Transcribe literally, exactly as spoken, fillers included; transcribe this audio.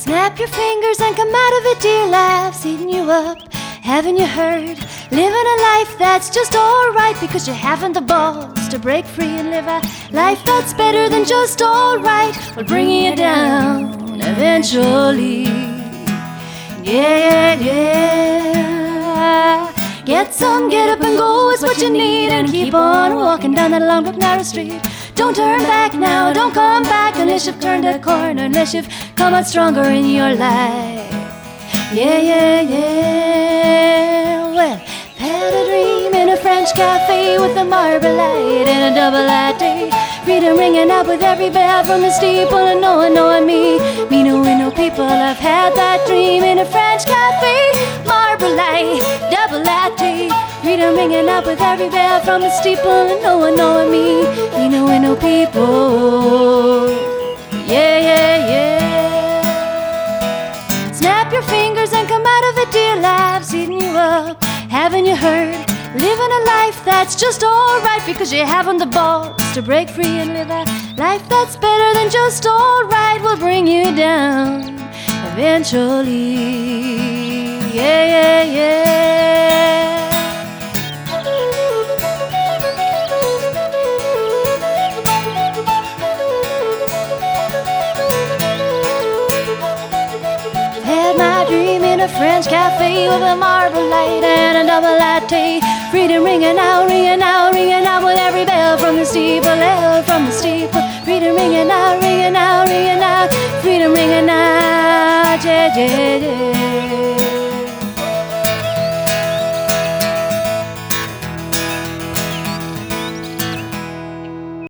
Snap your fingers and come out of it, dear life's eating you up. Haven't you heard? Living a life that's just alright because you haven't the balls to break free and live a life that's better than just alright. Will bring you down eventually. Yeah, yeah, yeah. Get some, get up and go is what you need, and keep on walking down that long but narrow street. Don't turn back now, don't come back unless you've turned a corner, unless you've come out stronger in your life. Yeah, yeah, yeah. Well, had a dream in a French cafe with a marble light and a double latte. Freedom ringing out with every bell from the steeple, and no one knowing me. Me knowing no people. I've had that dream in a French cafe, marble light, double latte. Freedom ringing out with every bell from the steeple, and no one knowing me. Me knowing no people. Yeah, yeah, yeah. Snap your fingers and come out of it, dear life's eating you up. Haven't you heard? Living a life that's just alright because you haven't the balls to break free and live a life that's better than just alright. Will bring you down eventually. Yeah, yeah, yeah. Had my dream in a French cafe with a marble light and a double latte. Freedom ringing out, ringing out, ringing out with every bell from the steeple, bell from the steeple. Freedom ringing out, ringing out, ringing out. Freedom ringing out, yeah, yeah, yeah.